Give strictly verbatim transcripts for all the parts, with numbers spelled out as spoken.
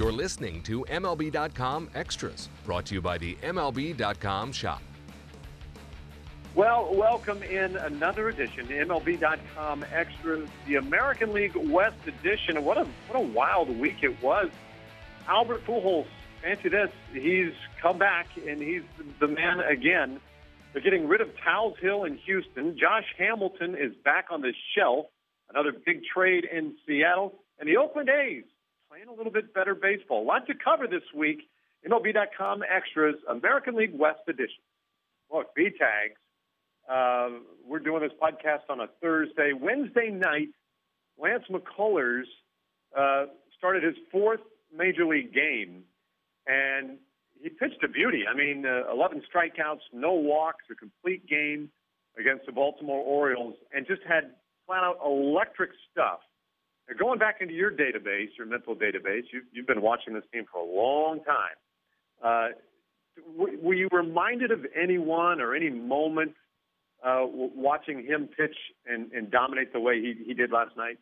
You're listening to M L B dot com Extras, brought to you by the M L B dot com shop. Well, welcome in another edition to M L B dot com Extras, the American League West edition. What a what a wild week it was. Albert Pujols, fancy this, he's come back and he's the man again. They're getting rid of Towles Hill in Houston. Josh Hamilton is back on the shelf. Another big trade in Seattle. And the Oakland A's playing a little bit better baseball. A lot to cover this week. M L B dot com Extras, American League West edition. Look, B-Tags. Uh, we're doing this podcast on a Thursday. Wednesday night, Lance McCullers uh, started his fourth Major League game, and he pitched a beauty. I mean, uh, eleven strikeouts, no walks, a complete game against the Baltimore Orioles, and just had flat-out electric stuff. Now, going back into your database, your mental database, you've, you've been watching this team for a long time. Uh, w- were you reminded of anyone or any moment Uh, w- watching him pitch and, and dominate the way he, he did last night?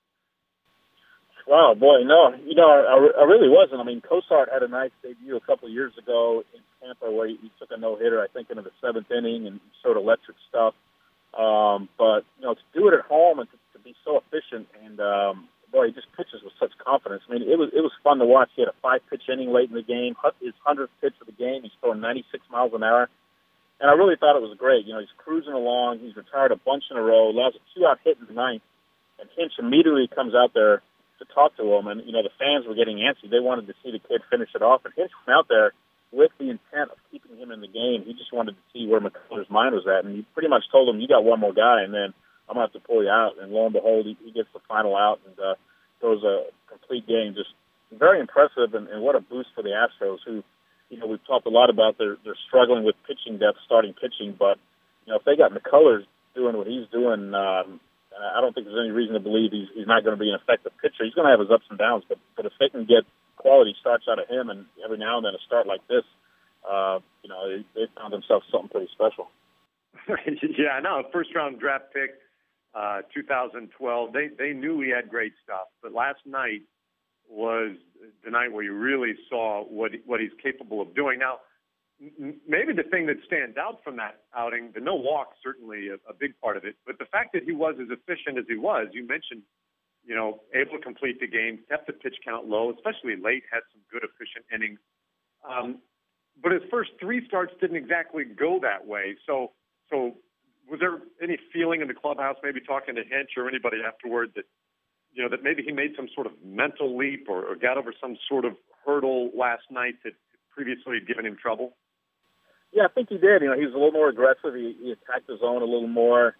Wow, boy, no. You know, I, I really wasn't. I mean, Cosart had a nice debut a couple of years ago in Tampa where he, he took a no-hitter, I think, into the seventh inning and showed electric stuff. Um, but, you know, to do it at home and to, to be so efficient and, um, boy, he just pitches with such confidence. I mean, it was it was fun to watch. He had a five-pitch inning late in the game, his hundredth pitch of the game. He's throwing ninety-six miles an hour. And I really thought it was great. You know, he's cruising along. He's retired a bunch in a row. Allows a two-out hit in the ninth. And Hinch immediately comes out there to talk to him. And, you know, the fans were getting antsy. They wanted to see the kid finish it off. And Hinch went out there with the intent of keeping him in the game. He just wanted to see where McCullers' mind was at. And he pretty much told him, you got one more guy, and then I'm going to have to pull you out. And lo and behold, he, he gets the final out and uh, throws a complete game. Just very impressive. And, and what a boost for the Astros, who, you know, we've talked a lot about they're, they're struggling with pitching depth, starting pitching, but, you know, if they got McCullers doing what he's doing, um, I don't think there's any reason to believe he's, he's not going to be an effective pitcher. He's going to have his ups and downs, but, but if they can get quality starts out of him and every now and then a start like this, uh, you know, they, they found themselves something pretty special. Yeah, I know. First-round draft pick, uh, two thousand twelve. They, they knew he had great stuff, but last night was the night where you really saw what what he's capable of doing. Now, m- maybe the thing that stands out from that outing, the no walk, certainly a, a big part of it, but the fact that he was as efficient as he was. You mentioned, you know, able to complete the game, kept the pitch count low, especially late, had some good efficient innings. Um, but his first three starts didn't exactly go that way. So, so was there any feeling in the clubhouse, maybe talking to Hinch or anybody afterward, that you know, that maybe he made some sort of mental leap or, or got over some sort of hurdle last night that previously had given him trouble? Yeah, I think he did. You know, he was a little more aggressive. He, he attacked the zone a little more.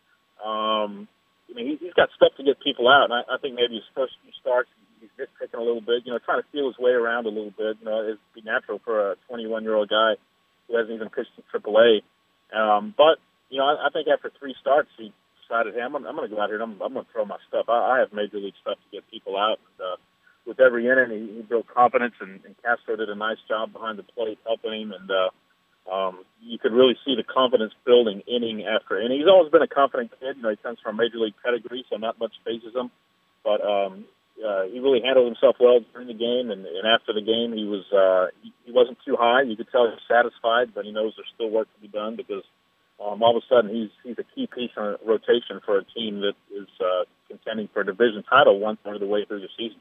Um, I mean, he, he's got stuff to get people out, and I, I think maybe his first few starts, he's nitpicking a little bit, you know, trying to feel his way around a little bit. You know, it'd be natural for a twenty-one-year-old guy who hasn't even pitched in triple A. Um, but, you know, I, I think after three starts, he decided, hey, I'm, I'm going to go out here and I'm, I'm going to throw my stuff. I, I have major league stuff to get people out. And, uh, with every inning, he, he built confidence, and, and Castro did a nice job behind the plate helping him. And uh, um, you could really see the confidence building inning after inning. He's always been a confident kid. You know, he comes from a major league pedigree, so not much phases him. But um, uh, he really handled himself well during the game, and, and after the game, he was uh, he, he wasn't too high. You could tell he was satisfied, but he knows there's still work to be done because Um, all of a sudden, he's he's a key piece on a rotation for a team that is uh, contending for a division title one third of the way through the season.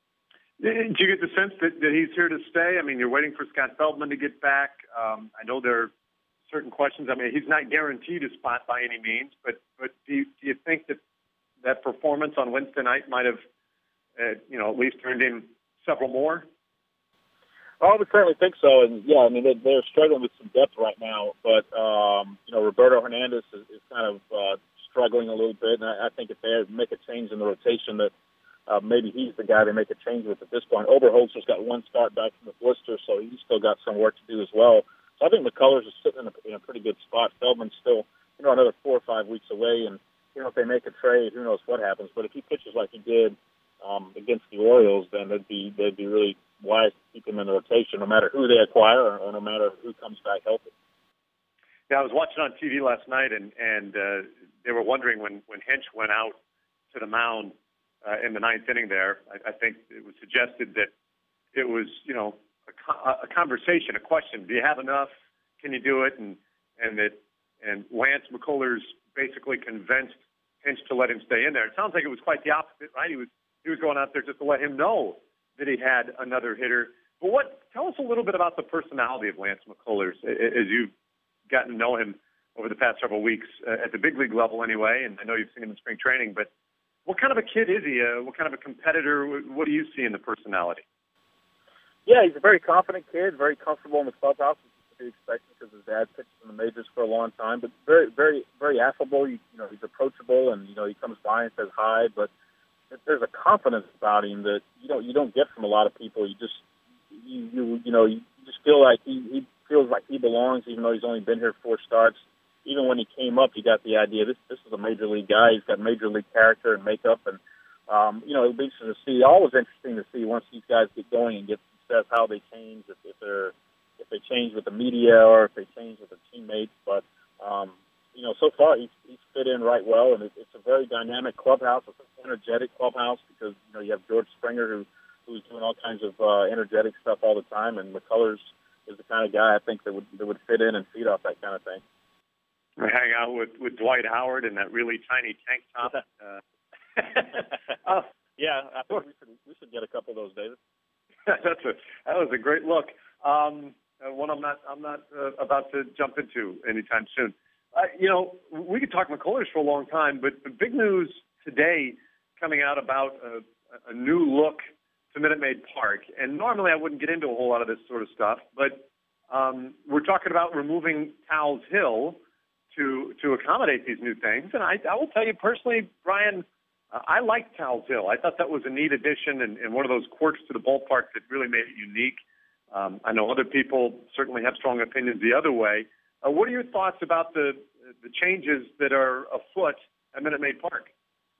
Did you get the sense that, that he's here to stay? I mean, you're waiting for Scott Feldman to get back. Um, I know there are certain questions. I mean, he's not guaranteed a spot by any means, but but do you, do you think that that performance on Wednesday night might have, uh, you know, at least earned him several more? I would certainly think so, and yeah, I mean they're, they're struggling with some depth right now. But um, you know, Roberto Hernandez is, is kind of uh, struggling a little bit, and I, I think if they make a change in the rotation, that uh, maybe he's the guy they make a change with at this point. Oberholzer's got one start back from the blister, so he's still got some work to do as well. So I think McCullers is sitting in a, in a pretty good spot. Feldman's still, you know, another four or five weeks away, and you know if they make a trade, who knows what happens. But if he pitches like he did um, against the Orioles, then they'd be they'd be really wise to keep him in the rotation, no matter who they acquire or, or no matter who comes back healthy. Yeah, I was watching on T V last night, and and uh, they were wondering when when Hinch went out to the mound uh, in the ninth inning. There, I, I think it was suggested that it was, you know, a, a conversation, a question. Do you have enough? Can you do it? And and that and Lance McCullers basically convinced Hinch to let him stay in there. It sounds like it was quite the opposite, right? He was he was going out there just to let him know that he had another hitter. But what? Tell us a little bit about the personality of Lance McCullers as you've gotten to know him over the past several weeks uh, at the big league level, anyway. And I know you've seen him in spring training. But what kind of a kid is he? Uh, what kind of a competitor? What do you see in the personality? Yeah, he's a very confident kid, very comfortable in the clubhouse, which is to be expected because his dad pitched in the majors for a long time. But very, very, very affable. You, you know, he's approachable, and you know, he comes by and says hi. But there's a confidence about him that you don't you don't get from a lot of people. You just you you, you know you just feel like he, he feels like he belongs, even though he's only been here four starts. Even when he came up, you got the idea this this is a major league guy. He's got major league character and makeup, and um, you know, it'll be interesting to see. Always interesting to see once these guys get going and get success how they change, if, if they're if they change with the media or if they change with their teammates. But um, you know, so far he's he's fit in right well, and it, it's a very dynamic clubhouse. It's an energetic clubhouse because you know you have George Springer who who's doing all kinds of uh, energetic stuff all the time, and McCullers is the kind of guy I think that would that would fit in and feed off that kind of thing. Hang out with, with Dwight Howard in that really tiny tank top. uh, oh, yeah, I think we should we should get a couple of those, David. That's a that was a great look. Um, uh, one I'm not I'm not uh, about to jump into anytime soon. Uh, you know, we could talk McCullers for a long time, but the big news today coming out about a, a new look to Minute Maid Park. And normally I wouldn't get into a whole lot of this sort of stuff, but um, we're talking about removing Towles Hill to to accommodate these new things. And I, I will tell you personally, Brian, uh, I liked Towles Hill. I thought that was a neat addition and, and one of those quirks to the ballpark that really made it unique. Um, I know other people certainly have strong opinions the other way. Uh, what are your thoughts about the the changes that are afoot at Minute Maid Park?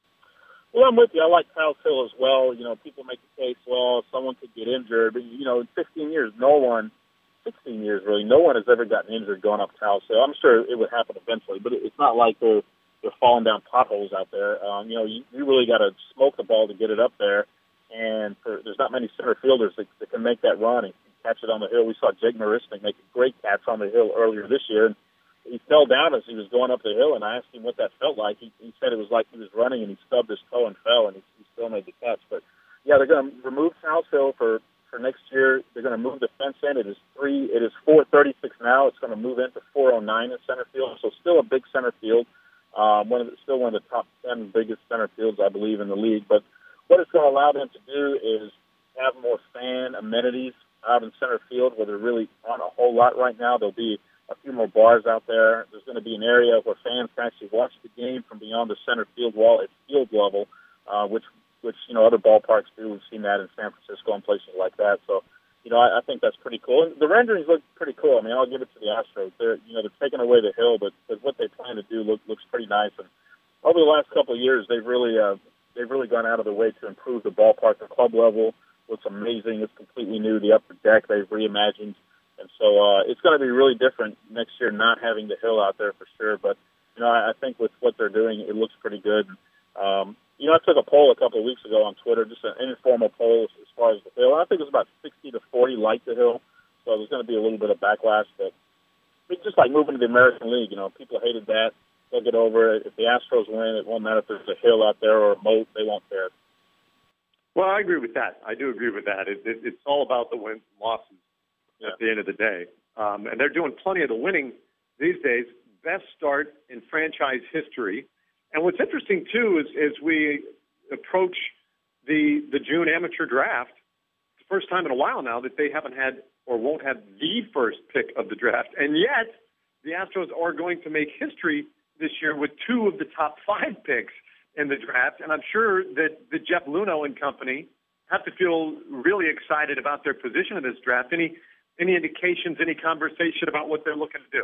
Well, I'm with you. I like Towles Hill as well. You know, people make the case, well, someone could get injured. But, you know, in fifteen years, no one, sixteen years really, no one has ever gotten injured going up Towles Hill. I'm sure it would happen eventually, but it's not like they're, they're falling down potholes out there. Um, you know, you, you really got to smoke the ball to get it up there. And for, there's not many center fielders that, that can make that run and catch it on the hill. We saw Jake Marisnik make a great catch on the hill earlier this year. And he fell down as he was going up the hill, and I asked him what that felt like. He, he said it was like he was running, and he stubbed his toe and fell, and he, he still made the catch. But, yeah, they're going to remove Towles Hill for, for next year. They're going to move the fence in. It is three. It is four thirty-six now. It's going to move into four oh nine in center field, so still a big center field. Um, one of the, still one of the top ten biggest center fields, I believe, in the league. But what it's going to allow them to do is have more fan amenities out in center field, where there really aren't a whole lot right now. There'll be a few more bars out there. There's going to be an area where fans can actually watch the game from beyond the center field wall at field level, uh, which, which you know, other ballparks do. We've seen that in San Francisco and places like that. So, you know, I, I think that's pretty cool. And the renderings look pretty cool. I mean, I'll give it to the Astros. They're, you know, they're taking away the hill, but, but what they plan to do look, looks pretty nice. And over the last couple of years, they've really, uh, they've really gone out of their way to improve the ballpark. The club level looks amazing. It's completely new. The upper deck they've reimagined. And so uh, it's going to be really different next year not having the hill out there for sure. But, you know, I, I think with what they're doing, it looks pretty good. Um, you know, I took a poll a couple of weeks ago on Twitter, just an informal poll as far as the hill. I think it was about sixty to forty like the hill. So there's going to be a little bit of backlash. But it's just like moving to the American League. You know, people hated that. They'll get over it. If the Astros win, it won't matter if there's a hill out there or a moat. They won't care. Well, I agree with that. I do agree with that. It, it, it's all about the wins and losses. Yeah. At the end of the day. Um, and they're doing plenty of the winning these days. Best start in franchise history. And what's interesting, too, is as we approach the the June amateur draft, it's the first time in a while now that they haven't had or won't have the first pick of the draft. And yet the Astros are going to make history this year with two of the top five picks in the draft. And I'm sure that the Jeff Luhnow and company have to feel really excited about their position in this draft. Any Any indications, any conversation about what they're looking to do?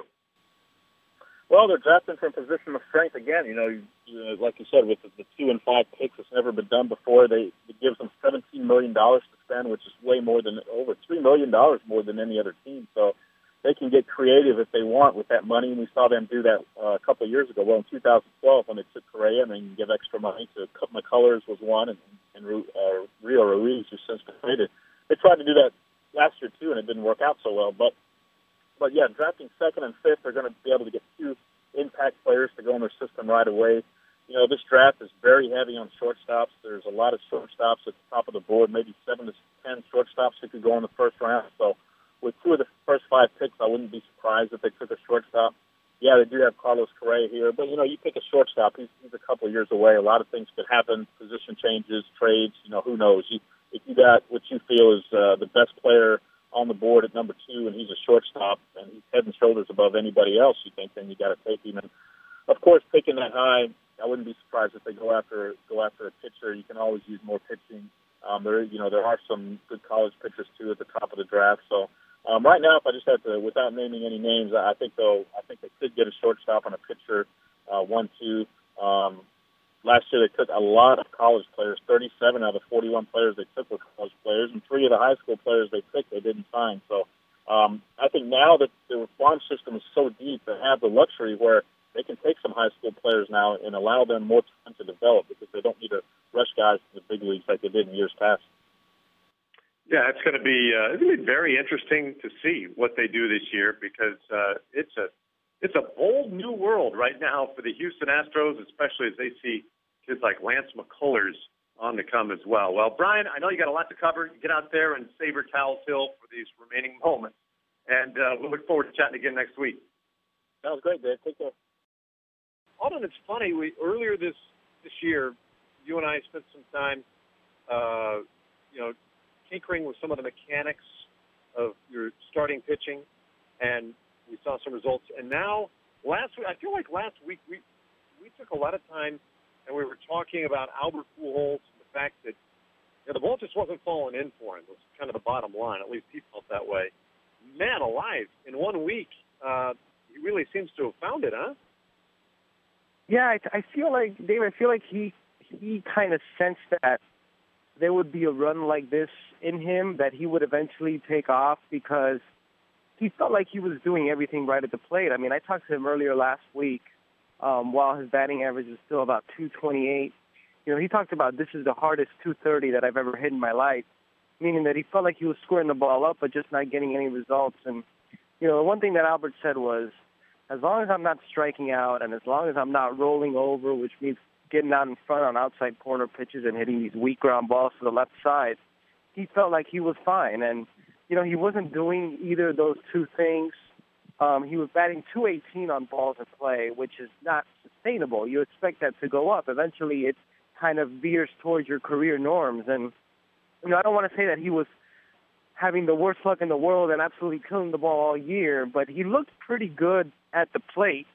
Well, they're drafting from a position of strength again. You know, you know like you said, with the, the two and five picks, it's never been done before. They it gives them seventeen million dollars to spend, which is way more than over three million dollars more than any other team. So they can get creative if they want with that money. And we saw them do that uh, a couple of years ago. Well, in two thousand twelve, when they took Correa, and they can give extra money to McCullers was one, and, and uh, Rio Ruiz, who's since been traded. they tried to do that last year too, and it didn't work out so well. But but yeah, drafting second and fifth, they're going to be able to get two impact players to go in their system right away. You know, this draft is very heavy on shortstops. There's a lot of shortstops at the top of the board, maybe seven to ten shortstops who could go in the first round. So with two of the first five picks, I wouldn't be surprised if they took a shortstop. Yeah, they do have Carlos Correa here, but, you know, you pick a shortstop, he's, he's a couple of years away. A lot of things could happen, position changes, trades, you know, who knows. You, if you got what you feel is uh, the best player on the board at number two and he's a shortstop and he's head and shoulders above anybody else, you think, then you got to take him. And, of course, picking that high, I wouldn't be surprised if they go after go after a pitcher. You can always use more pitching. Um, there, you know, there are some good college pitchers, too, at the top of the draft. So, Um, right now, if I just have to, without naming any names, I think they'll, I think they could get a shortstop and a pitcher, uh, one, two. Um, last year they took a lot of college players. thirty-seven out of the forty-one players they took were college players, and three of the high school players they picked they didn't sign. So um, I think now that the farm system is so deep, they have the luxury where they can take some high school players now and allow them more time to develop because they don't need to rush guys to the big leagues like they did in years past. Yeah, it's going to be uh, it's going to be very interesting to see what they do this year because uh, it's a it's a bold new world right now for the Houston Astros, especially as they see kids like Lance McCullers on to come as well. Well, Brian, I know you got a lot to cover. Get out there and savor Tal's Hill for these remaining moments, and uh, we look forward to chatting again next week. Sounds great, Dave. Take care. Alden, it's funny. We earlier this this year, you and I spent some time, uh, you know. tinkering with some of the mechanics of your starting pitching, and we saw some results. And now, last week, I feel like last week we we took a lot of time, and we were talking about Albert Pujols and the fact that you know, the ball just wasn't falling in for him. It was kind of the bottom line. At least he felt that way. Man alive, in one week, uh, he really seems to have found it, huh? Yeah, I, I feel like, Dave, I feel like he he kind of sensed that there would be a run like this in him, that he would eventually take off because he felt like he was doing everything right at the plate. I mean, I talked to him earlier last week um, while his batting average was still about two twenty-eight. You know, he talked about this is the hardest two thirty that I've ever hit in my life, meaning that he felt like he was squaring the ball up but just not getting any results. And, you know, the one thing that Albert said was, as long as I'm not striking out and as long as I'm not rolling over, which means getting out in front on outside corner pitches and hitting these weak ground balls to the left side, he felt like he was fine. And, you know, he wasn't doing either of those two things. Um, he was batting two eighteen on balls in play, which is not sustainable. You expect that to go up. Eventually it kind of veers towards your career norms. And, you know, I don't want to say that he was having the worst luck in the world and absolutely killing the ball all year, but he looked pretty good at the plate.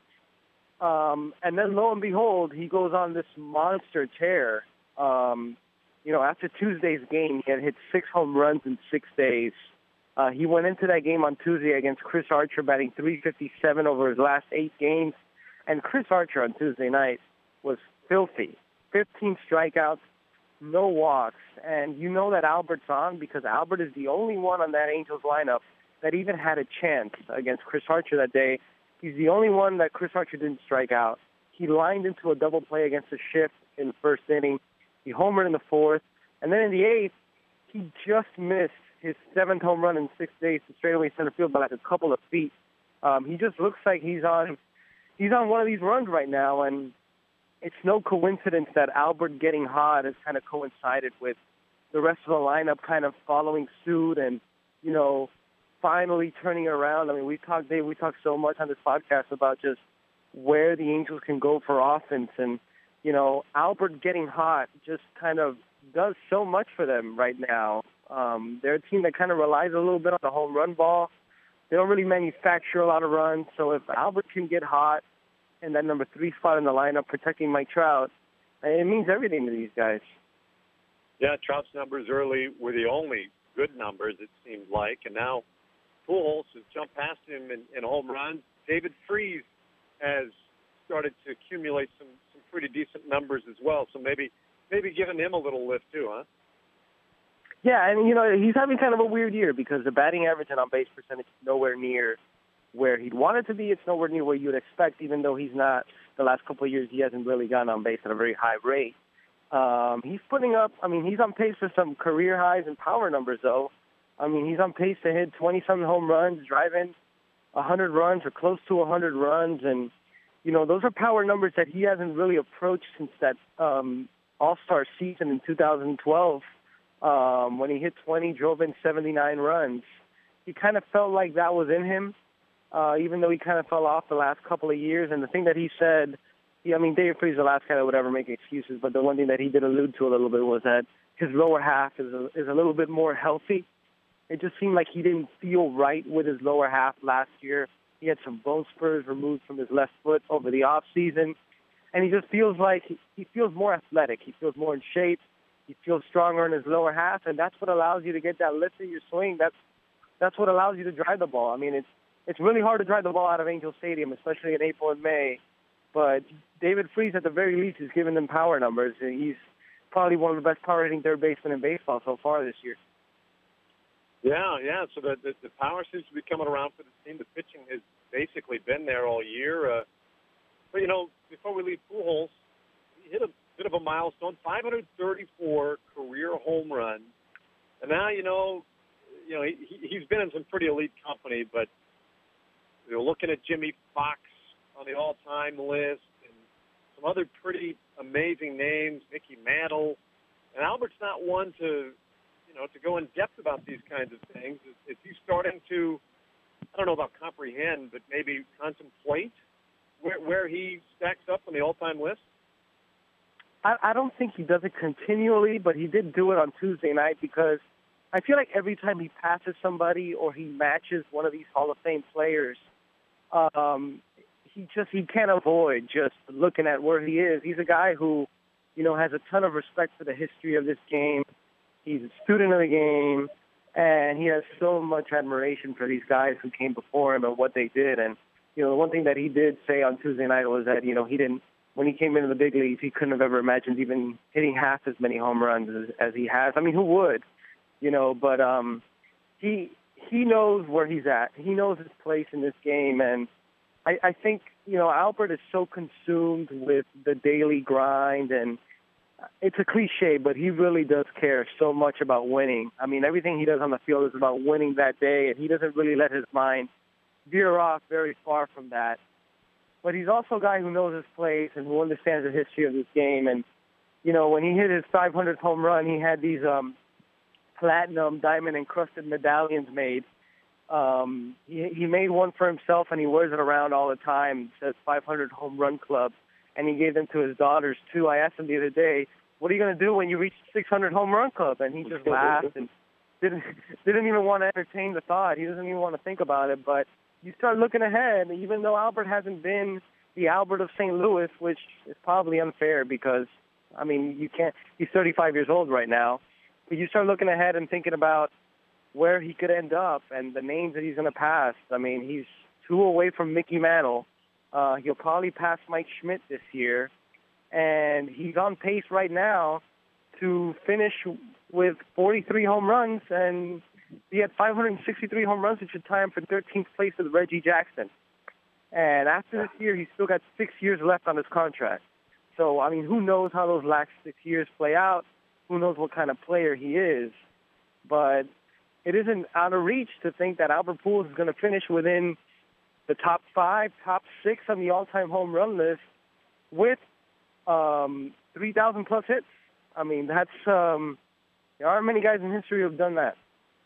Um, and then, lo and behold, he goes on this monster tear. Um, you know, after Tuesday's game, he had hit six home runs in six days. Uh, he went into that game on Tuesday against Chris Archer, batting three fifty-seven over his last eight games. And Chris Archer on Tuesday night was filthy. fifteen strikeouts, no walks. And you know that Albert's on because Albert is the only one on that Angels lineup that even had a chance against Chris Archer that day. He's the only one that Chris Archer didn't strike out. He lined into a double play against the Shift in the first inning. He homered in the fourth. And then in the eighth, he just missed his seventh home run in six days to straightaway center field by like a couple of feet. Um, he just looks like he's on he's on one of these runs right now. And it's no coincidence that Albert getting hot has kind of coincided with the rest of the lineup kind of following suit and, you know, finally turning around. I mean, we talked, Dave, we talked so much on this podcast about just where the Angels can go for offense. And, you know, Albert getting hot just kind of does so much for them right now. Um, they're a team that kind of relies a little bit on the home run ball. They don't really manufacture a lot of runs. So if Albert can get hot in that number three spot in the lineup protecting Mike Trout, it means everything to these guys. Yeah, Trout's numbers early were the only good numbers, it seemed like. And now Pujols has jumped past him in, in home runs. David Freese has started to accumulate some, some pretty decent numbers as well. So maybe maybe giving him a little lift too, huh? Yeah, and, you know, he's having kind of a weird year because the batting average and on-base percentage is nowhere near where he'd want it to be. It's nowhere near where you'd expect, even though he's not, the last couple of years, he hasn't really gotten on base at a very high rate. Um, he's putting up, I mean, he's on pace for some career highs and power numbers, though. I mean, he's on pace to hit twenty-something home runs, driving one hundred runs or close to one hundred runs. And, you know, those are power numbers that he hasn't really approached since that um, All-Star season in two thousand twelve um, when he hit twenty, drove in seventy-nine runs. He kind of felt like that was in him, uh, even though he kind of fell off the last couple of years. And the thing that he said, he, I mean, David Freese is the last guy that would ever make excuses, but the one thing that he did allude to a little bit was that his lower half is a, is a little bit more healthy. It just seemed like he didn't feel right with his lower half last year. He had some bone spurs removed from his left foot over the off season, and he just feels like he, he feels more athletic. He feels more in shape. He feels stronger in his lower half, and that's what allows you to get that lift in your swing. That's that's what allows you to drive the ball. I mean, it's it's really hard to drive the ball out of Angel Stadium, especially in April and May. But David Freese, at the very least, is giving them power numbers. He's probably one of the best power hitting third basemen in baseball so far this year. Yeah, yeah. So the, the the power seems to be coming around for the team. The pitching has basically been there all year. Uh, but you know, before we leave Pujols, he hit a bit of a milestone: five hundred thirty-four career home runs. And now, you know, you know he he's been in some pretty elite company. But you're looking at Jimmy Fox on the all-time list, and some other pretty amazing names, Mickey Mantle. And Albert's not one to, you know, to go in depth about these kinds of things. Is, is he starting to, I don't know about comprehend, but maybe contemplate where, where he stacks up on the all-time list? I, I don't think he does it continually, but he did do it on Tuesday night because I feel like every time he passes somebody or he matches one of these Hall of Fame players, um, he just he can't avoid just looking at where he is. He's a guy who, you know, has a ton of respect for the history of this game. He's a student of the game, and he has so much admiration for these guys who came before him and what they did. And, you know, the one thing that he did say on Tuesday night was that, you know, he didn't, when he came into the big leagues, he couldn't have ever imagined even hitting half as many home runs as, as he has. I mean, who would? You know, but um, he he knows where he's at. He knows his place in this game, and I, I think, you know, Albert is so consumed with the daily grind, and it's a cliche, but he really does care so much about winning. I mean, everything he does on the field is about winning that day, and he doesn't really let his mind veer off very far from that. But he's also a guy who knows his place and who understands the history of this game. And, you know, when he hit his five hundredth home run, he had these um, platinum diamond-encrusted medallions made. Um, he, he made one for himself, and he wears it around all the time. It says five hundred Home Run Club, and he gave them to his daughters, too. I asked him the other day, what are you going to do when you reach six hundred Home Run Club? And he just laughed and didn't didn't even want to entertain the thought. He doesn't even want to think about it. But you start looking ahead, even though Albert hasn't been the Albert of Saint Louis, which is probably unfair because, I mean, you can't. He's thirty-five years old right now. But you start looking ahead and thinking about where he could end up and the names that he's going to pass. I mean, he's two away from Mickey Mantle. Uh, he'll probably pass Mike Schmidt this year. And he's on pace right now to finish with forty-three home runs, and he had five hundred sixty-three home runs, which should tie him for thirteenth place with Reggie Jackson. And after this year, he's still got six years left on his contract. So, I mean, who knows how those last six years play out? Who knows what kind of player he is? But it isn't out of reach to think that Albert Pujols is going to finish within the top five, top six on the all-time home run list with um, three thousand plus hits. I mean, that's um, there aren't many guys in history who have done that.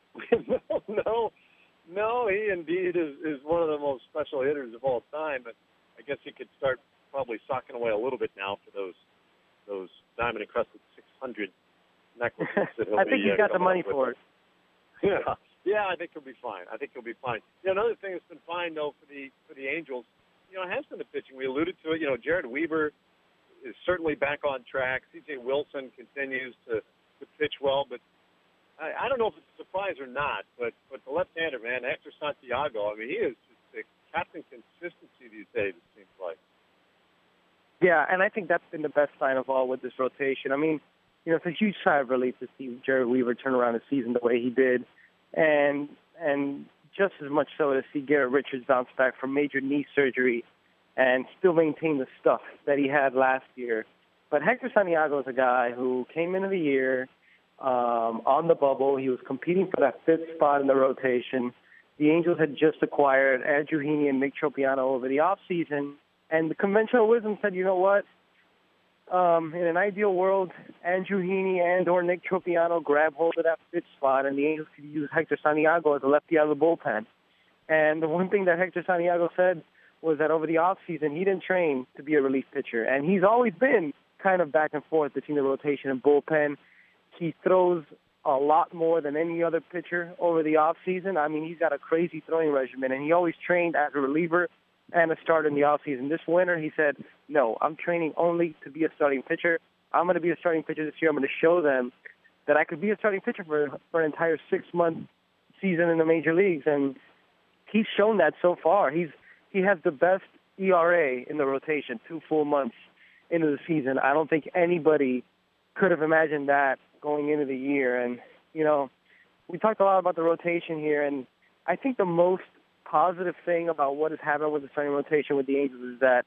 no, no, no. He indeed is, is one of the most special hitters of all time. But I guess he could start probably socking away a little bit now for those those diamond encrusted six hundred necklaces. That he'll I think be, he's uh, got the money for it. Yeah, yeah. I think he'll be fine. I think he'll be fine. Yeah, another thing that's been fine though for the for the Angels, you know, has been the pitching. We alluded to it. You know, Jared Weaver is certainly back on track. C J Wilson continues to, to pitch well, but I, I don't know if it's a surprise or not, but but the left-hander, man, Hector Santiago, I mean, he is just the captain consistency these days, it seems like. Yeah, and I think that's been the best sign of all with this rotation. I mean, you know, it's a huge sigh of relief to see Jared Weaver turn around the season the way he did, and and just as much so to see Garrett Richards bounce back from major knee surgery and still maintain the stuff that he had last year. But Hector Santiago is a guy who came into the year um, on the bubble. He was competing for that fifth spot in the rotation. The Angels had just acquired Andrew Heaney and Nick Tropiano over the offseason, and the conventional wisdom said, you know what? Um, in an ideal world, Andrew Heaney and or Nick Tropiano grab hold of that fifth spot, and the Angels could use Hector Santiago as a lefty out of the bullpen. And the one thing that Hector Santiago said was that over the offseason, he didn't train to be a relief pitcher, and he's always been kind of back and forth between the rotation and bullpen. He throws a lot more than any other pitcher over the offseason. I mean, he's got a crazy throwing regimen, and he always trained as a reliever and a starter in the offseason. This winter, he said, no, I'm training only to be a starting pitcher. I'm going to be a starting pitcher this year. I'm going to show them that I could be a starting pitcher for, for an entire six-month season in the major leagues, and he's shown that so far. He's He has the best E R A in the rotation, two full months into the season. I don't think anybody could have imagined that going into the year. And, you know, we talked a lot about the rotation here, and I think the most positive thing about what has happened with the starting rotation with the Angels is that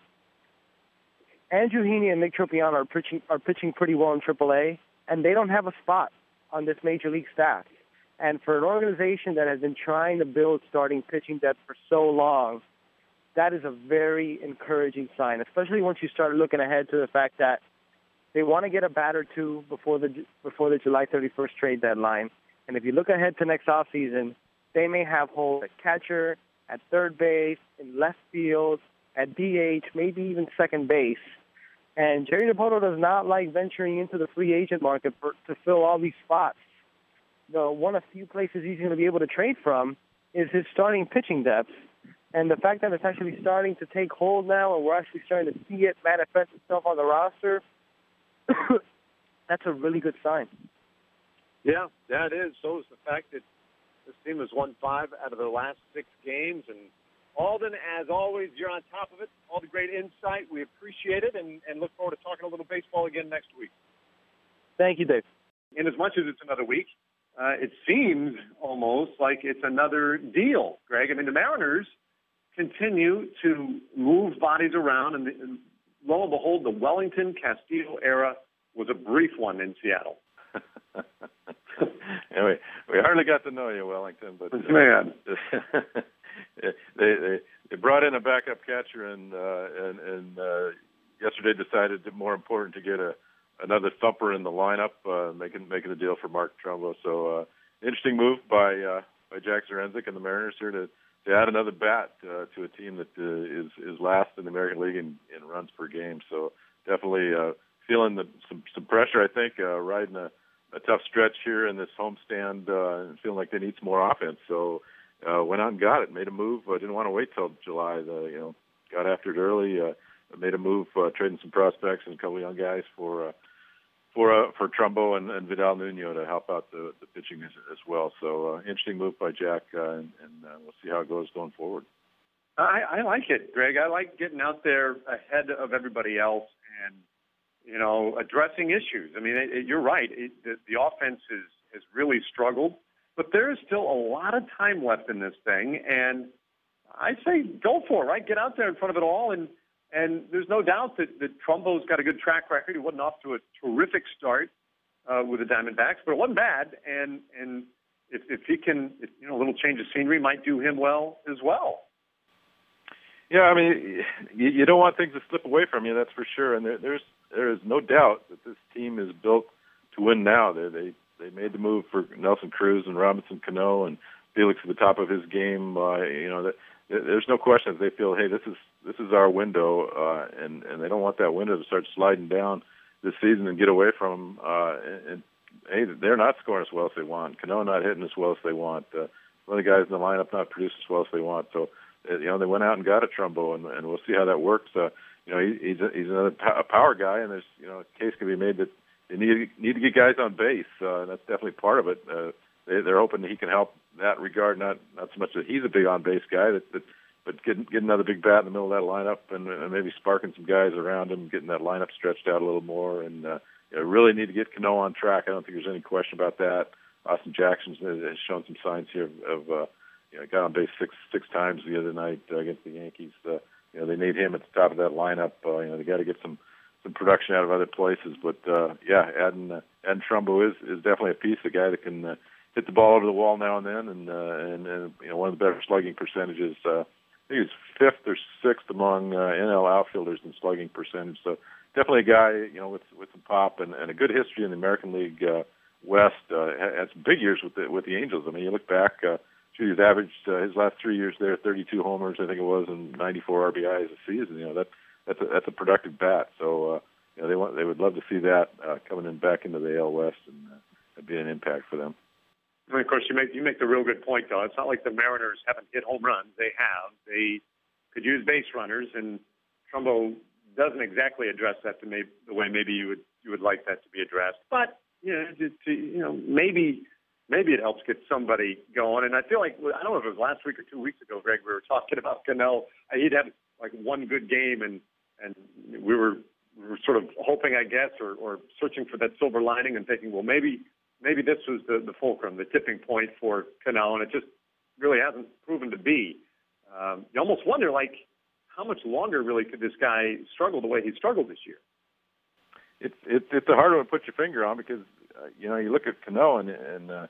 Andrew Heaney and Nick Tropiano are pitching, are pitching pretty well in triple A, and they don't have a spot on this major league staff. And for an organization that has been trying to build starting pitching depth for so long, that is a very encouraging sign, especially once you start looking ahead to the fact that they want to get a bat or two before the before the July thirty-first trade deadline. And if you look ahead to next offseason, they may have holes at catcher, at third base, in left field, at D H, maybe even second base. And Jerry Dipoto does not like venturing into the free agent market for, to fill all these spots. The one of few places he's going to be able to trade from is his starting pitching depth. And the fact that it's actually starting to take hold now and we're actually starting to see it manifest itself on the roster, that's a really good sign. Yeah, yeah, it is. So is the fact that this team has won five out of their last six games. And Alden, as always, you're on top of it. All the great insight. We appreciate it and, and look forward to talking a little baseball again next week. Thank you, Dave. In as much as it's another week, uh, it seems almost like it's another deal, Greg. I mean, the Mariners continue to move bodies around, and, and lo and behold, the Wellington-Castillo era was a brief one in Seattle. Anyway, we hardly got to know you, Wellington, but uh, man, they, they they brought in a backup catcher, and uh, and, and uh, yesterday decided it more important to get a another thumper in the lineup, uh, making making a deal for Mark Trumbo. So, uh, interesting move by uh, by Jack Zduriencik and the Mariners here to. to add another bat uh, to a team that uh, is is last in the American League in, in runs per game. So definitely uh, feeling the, some some pressure, I think, uh, riding a, a tough stretch here in this homestand uh, and feeling like they need some more offense. So uh, went out and got it, made a move. I uh, didn't want to wait till July. The, you know, got after it early, uh, made a move, uh, trading some prospects and a couple of young guys for uh, for uh, for Trumbo and, and Vidal Nuno to help out the, the pitching as, as well. So uh, interesting move by Jack, uh, and, and uh, we'll see how it goes going forward. I, I like it, Greg. I like getting out there ahead of everybody else and, you know, addressing issues. I mean, it, it, you're right. It, the, the offense has, has really struggled, but there is still a lot of time left in this thing, and I say go for it, right? Get out there in front of it all, and And there's no doubt that, that Trumbo's got a good track record. He wasn't off to a terrific start uh, with the Diamondbacks, but it wasn't bad. And and if, if he can, if, you know, a little change of scenery might do him well as well. Yeah, I mean, you, you don't want things to slip away from you, that's for sure. And there, there's there is no doubt that this team is built to win now. They they they made the move for Nelson Cruz and Robinson Cano and Felix at the top of his game. Uh, you know that. There's no question that they feel, hey, this is this is our window, uh, and and they don't want that window to start sliding down this season and get away from. Uh, and, and hey, they're not scoring as well as they want. Cano not hitting as well as they want. Uh, one of the guys in the lineup not producing as well as they want. So, uh, you know, they went out and got a Trumbo, and, and we'll see how that works. Uh, you know, he, he's a, he's another a power guy, and there's you know a case can be made that they need need to get guys on base, uh, and that's definitely part of it. Uh, they, they're hoping that he can help that regard, not not so much that he's a big on base guy, that, that but getting get another big bat in the middle of that lineup and, and maybe sparking some guys around him, getting that lineup stretched out a little more, and uh, you know, really need to get Cano on track. I don't think there's any question about that. Austin Jackson has shown some signs here of, of uh, you know, got on base six six times the other night uh, against the Yankees. Uh, you know, they need him at the top of that lineup. Uh, you know, they got to get some some production out of other places. But uh, yeah, adding uh, adding Trumbo is is definitely a piece. A guy that can uh, hit the ball over the wall now and then, and uh, and, and you know one of the better slugging percentages. Uh, I think he's fifth or sixth among uh, N L outfielders in slugging percentage. So definitely a guy, you know, with with some pop and, and a good history in the American League uh, West. Uh, had some big years with the with the Angels. I mean, you look back, uh, he's averaged uh, his last three years there, thirty-two homers, I think it was, and ninety-four R B Is a season. You know, that that's a, that's a productive bat. So uh, you know, they want they would love to see that uh, coming in back into the A L West, and uh, it'd be an impact for them. And of course, you make you make the real good point, though. It's not like the Mariners haven't hit home runs. They have. They could use base runners, and Trumbo doesn't exactly address that to maybe the way maybe you would you would like that to be addressed. But you know, to, to, you know, maybe maybe it helps get somebody going. And I feel like I don't know if it was last week or two weeks ago, Greg. We were talking about Cano. He'd had like one good game, and and we were we were sort of hoping, I guess, or, or searching for that silver lining and thinking, well, maybe. Maybe this was the, the fulcrum, the tipping point for Cano, and it just really hasn't proven to be. Um, you almost wonder, like, how much longer really could this guy struggle the way he struggled this year? It's it's it's a hard one to put your finger on because uh, you know you look at Cano and and uh,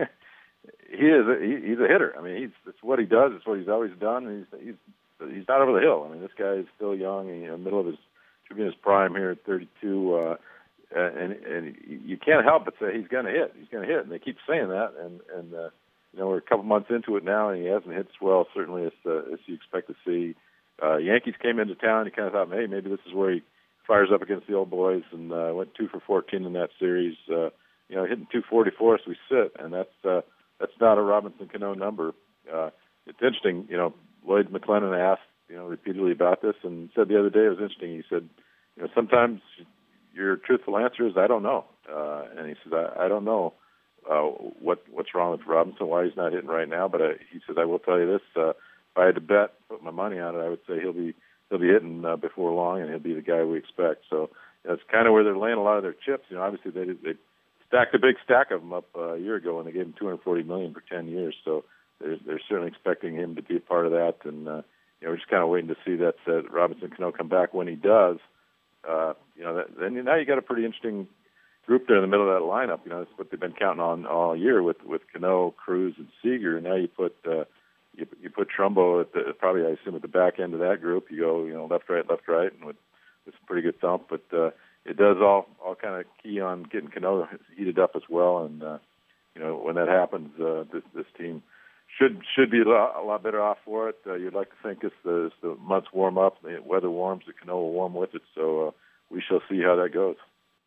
he is a, he, he's a hitter. I mean, he's it's what he does. It's what he's always done. And he's he's he's not over the hill. I mean, this guy is still young. And, you know, middle of his should be in his prime here at thirty-two. Uh, Uh, and and you can't help but say he's going to hit. He's going to hit, and they keep saying that. And and uh, you know we're a couple months into it now, and he hasn't hit as well, certainly as uh, as you expect to see. Uh, Yankees came into town. You kind of thought, hey, maybe this is where he fires up against the old boys, and uh, went two for fourteen in that series. Uh, you know, hitting two forty-four as we sit, and that's uh, that's not a Robinson Cano number. Uh, it's interesting. You know, Lloyd McClendon asked you know repeatedly about this, and said the other day it was interesting. He said, you know, sometimes your truthful answer is I don't know, uh, and he says I, I don't know uh, what what's wrong with Robinson, why he's not hitting right now. But I, he says I will tell you this: uh, if I had to bet, put my money on it, I would say he'll be he'll be hitting uh, before long, and he'll be the guy we expect. So that's kind of where they're laying a lot of their chips. You know, obviously they they stacked a big stack of them up uh, a year ago, and they gave him two hundred forty million dollars for ten years. So they're they're certainly expecting him to be a part of that, and uh, you know we're just kind of waiting to see that uh, Robinson Cano come back. When he does. Uh, you know, that, then now you got a pretty interesting group there in the middle of that lineup. You know, that's what they've been counting on all year with with Cano, Cruz, and Seager. And now you put uh, you, you put Trumbo at the, probably I assume at the back end of that group. You go, you know, left, right, left, right, and with, with some pretty good thump. But uh, it does all all kind of key on getting Cano heated up as well. And uh, you know, when that happens, uh, this this team should should be a lot, a lot better off for it. Uh, you'd like to think as the, as the months warm up, the weather warms, the Cano will warm with it. So uh, we shall see how that goes.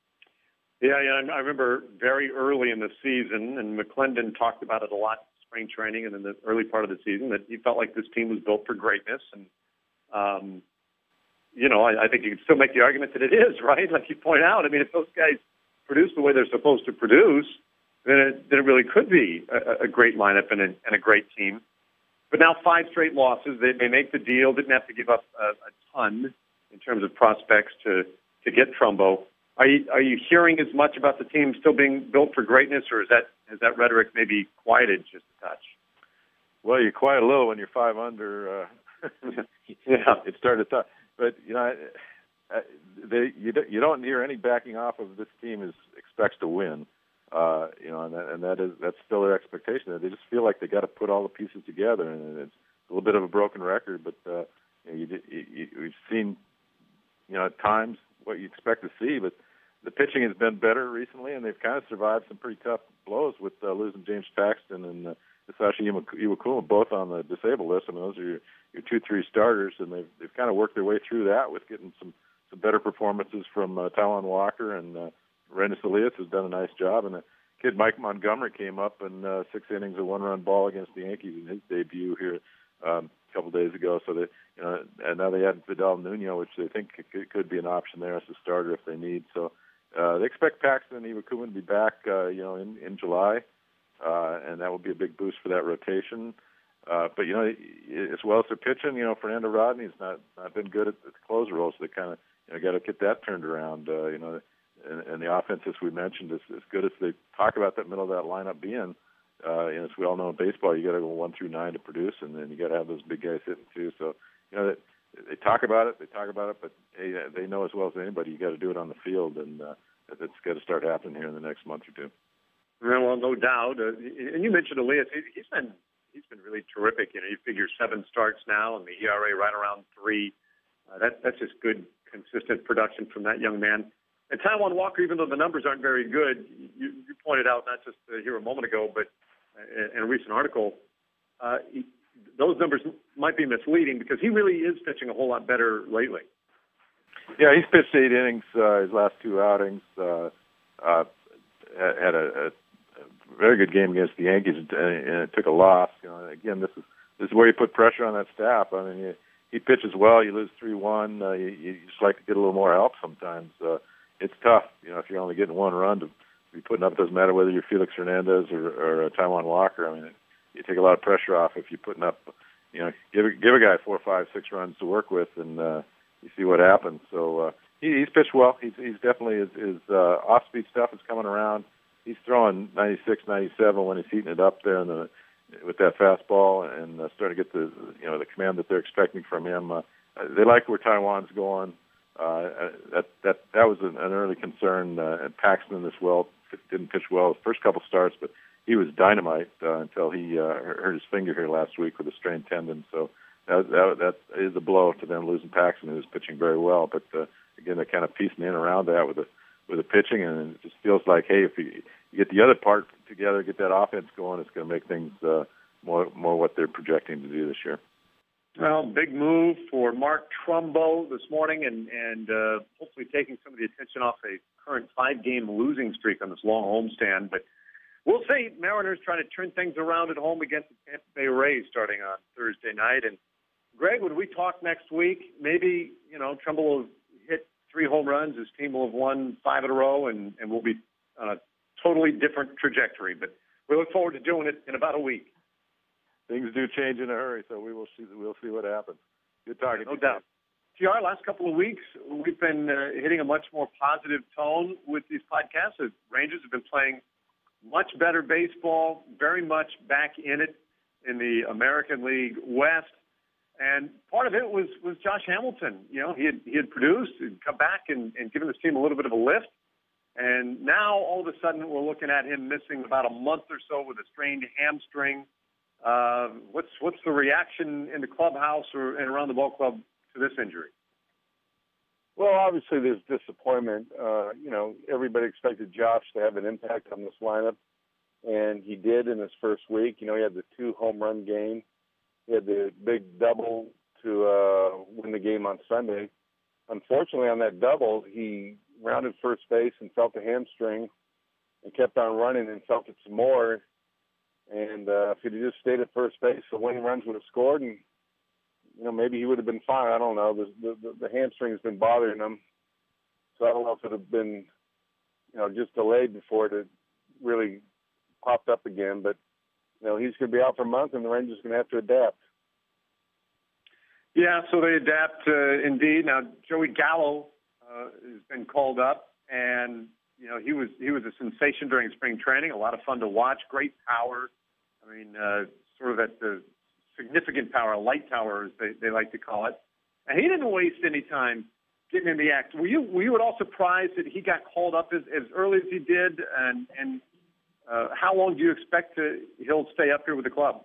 Yeah, yeah. I remember very early in the season, and McClendon talked about it a lot in spring training and in the early part of the season, that he felt like this team was built for greatness. And, um, you know, I, I think you can still make the argument that it is, right? Like you point out, I mean, if those guys produce the way they're supposed to produce, then it, then it really could be a, a great lineup and a, and a great team. But now five straight losses. They, they make the deal, didn't have to give up a, a ton in terms of prospects to, to get Trumbo. Are you, are you hearing as much about the team still being built for greatness, or is that has that rhetoric maybe quieted just a touch? Well, you quiet a little when you're five under. Uh, yeah, it started tough. But, you know, they, you, don't, you don't hear any backing off of this team is expects to win. Uh, you know, and that, and that is that's still their expectation. They just feel like they got to put all the pieces together, and it's a little bit of a broken record. But uh, you know, you, you, we've seen, you know, at times what you expect to see. But the pitching has been better recently, and they've kind of survived some pretty tough blows with uh, losing James Paxton and uh, Hisashi Iwakuma, both on the disabled list. I mean, those are your, your two, three starters, and they've they've kind of worked their way through that with getting some some better performances from uh, Taijuan Walker and. Uh, Renis Elias has done a nice job, and the kid Mike Montgomery came up in uh, six innings, a one-run ball against the Yankees in his debut here um, a couple days ago. So they, you know, and now they added Vidal Nuno, which they think could, could be an option there as a starter if they need. So uh, they expect Paxton and Iwakuma to be back, uh, you know, in, in July, uh, and that will be a big boost for that rotation. Uh, but you know, as well as they're pitching, you know, Fernando Rodney's not not been good at the closer role, so they kind of you know got to get that turned around. Uh, you know. And, and the offense, as we mentioned, is as good as they talk about that middle of that lineup being. Uh, and as we all know in baseball, you got to go one through nine to produce, and then you got to have those big guys hitting too. So, you know, that they talk about it, they talk about it, but hey, they know as well as anybody you got to do it on the field, and uh, it's got to start happening here in the next month or two. Yeah, well, no doubt. Uh, and you mentioned Elias. He's been he's been really terrific. You know, you figure seven starts now, and the E R A right around three. Uh, that that's just good, consistent production from that young man. And Taijuan Walker, even though the numbers aren't very good, you, you pointed out not just uh, here a moment ago, but uh, in a recent article, uh, he, those numbers might be misleading because he really is pitching a whole lot better lately. Yeah, he's pitched eight innings uh, his last two outings. Uh, uh, had a, a, a very good game against the Yankees, and, and it took a loss. You know, again, this is this is where you put pressure on that staff. I mean, you, he pitches well. You lose three one. Uh, you, you just like to get a little more help sometimes. Uh, it's tough, you know, if you're only getting one run to be putting up. It doesn't matter whether you're Felix Hernandez or, or uh, Taijuan Walker. I mean, it, you take a lot of pressure off if you're putting up. You know, give a, give a guy four, five, six runs to work with, and uh, you see what happens. So uh, he, he's pitched well. He's, he's definitely his, his uh, off-speed stuff is coming around. He's throwing ninety-six, ninety-seven when he's heating it up there in the, with that fastball and uh, starting to get the you know the command that they're expecting from him. Uh, they like where Taijuan's going. Uh, that that that was an, an early concern. Uh, and Paxton as well didn't pitch well his first couple starts, but he was dynamite uh, until he uh, hurt his finger here last week with a strained tendon. So that, that that is a blow to them losing Paxton, who was pitching very well. But uh, again, they're kind of piecing in around that with the with the pitching, and it just feels like, hey, if you, you get the other part together, get that offense going, it's going to make things uh, more more what they're projecting to do this year. Well, big move for Mark Trumbo this morning, and and uh, hopefully taking some of the attention off a current five-game losing streak on this long homestand. But we'll see. Mariners trying to turn things around at home against the Tampa Bay Rays starting on Thursday night. And Greg, when we talk next week, maybe you know Trumbo will hit three home runs. His team will have won five in a row, and and we'll be on a totally different trajectory. But we look forward to doing it in about a week. Things do change in a hurry, so we will see. We'll see what happens. Good talking. No doubt. T R, last couple of weeks, we've been uh, hitting a much more positive tone with these podcasts. The Rangers have been playing much better baseball, very much back in it in the American League West. And part of it was, was Josh Hamilton. You know, he had he had produced, he'd come back and, and given this team a little bit of a lift. And now all of a sudden we're looking at him missing about a month or so with a strained hamstring. Uh, what's what's the reaction in the clubhouse or and around the ball club to this injury? Well, obviously there's disappointment. Uh, you know, everybody expected Josh to have an impact on this lineup, and he did in his first week. You know, he had the two home run game. He had the big double to uh, win the game on Sunday. Unfortunately, on that double, he rounded first base and felt the hamstring and kept on running and felt it some more. And uh, if he'd just stayed at first base, the winning runs would have scored, and you know maybe he would have been fine. I don't know. The, the, the hamstring has been bothering him, so I don't know if it would have been, you know, just delayed before it had really popped up again. But you know he's going to be out for a month, and the Rangers are going to have to adapt. Yeah, so they adapt uh, indeed. Now Joey Gallo uh, has been called up, and you know he was he was a sensation during spring training. A lot of fun to watch. Great power. I mean, uh, sort of at the significant power, light tower, as they, they like to call it. And he didn't waste any time getting in the act. Were you were you at all surprised that he got called up as, as early as he did? And and uh, how long do you expect to he'll stay up here with the club?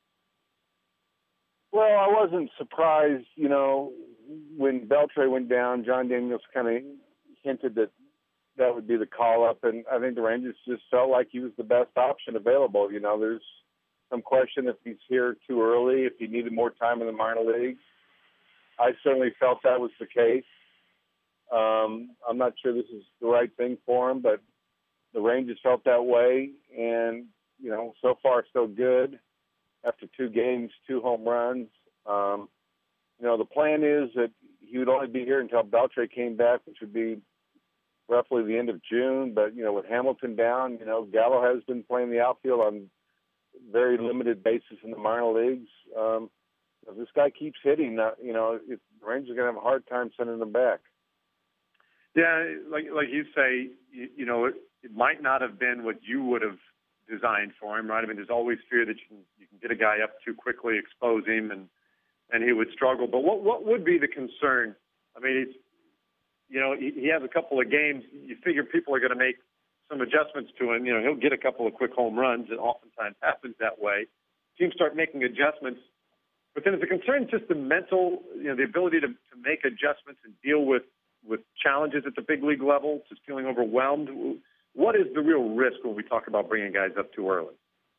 Well, I wasn't surprised. You know, when Beltre went down, John Daniels kind of hinted that that would be the call-up, and I think the Rangers just felt like he was the best option available. You know, there's some question if he's here too early, if he needed more time in the minor leagues. I certainly felt that was the case. Um, I'm not sure this is the right thing for him, but the Rangers felt that way, and, you know, so far so good. After two games, two home runs. Um, you know, the plan is that he would only be here until Beltre came back, which would be roughly the end of June. But, you know, with Hamilton down, you know, Gallo has been playing the outfield on very limited basis in the minor leagues. Um, if this guy keeps hitting, uh, you know, it, the Rangers are going to have a hard time sending him back. Yeah, like like you say, you, you know, it, it might not have been what you would have designed for him, right? I mean, there's always fear that you can, you can get a guy up too quickly, expose him, and and he would struggle. But what what would be the concern? I mean, he's, you know, he, he has a couple of games. You figure people are going to make some adjustments to him. You know, he'll get a couple of quick home runs. It oftentimes happens that way. Teams start making adjustments. But then is the concern just the mental, you know, the ability to, to make adjustments and deal with, with challenges at the big league level, just feeling overwhelmed? What is the real risk when we talk about bringing guys up too early?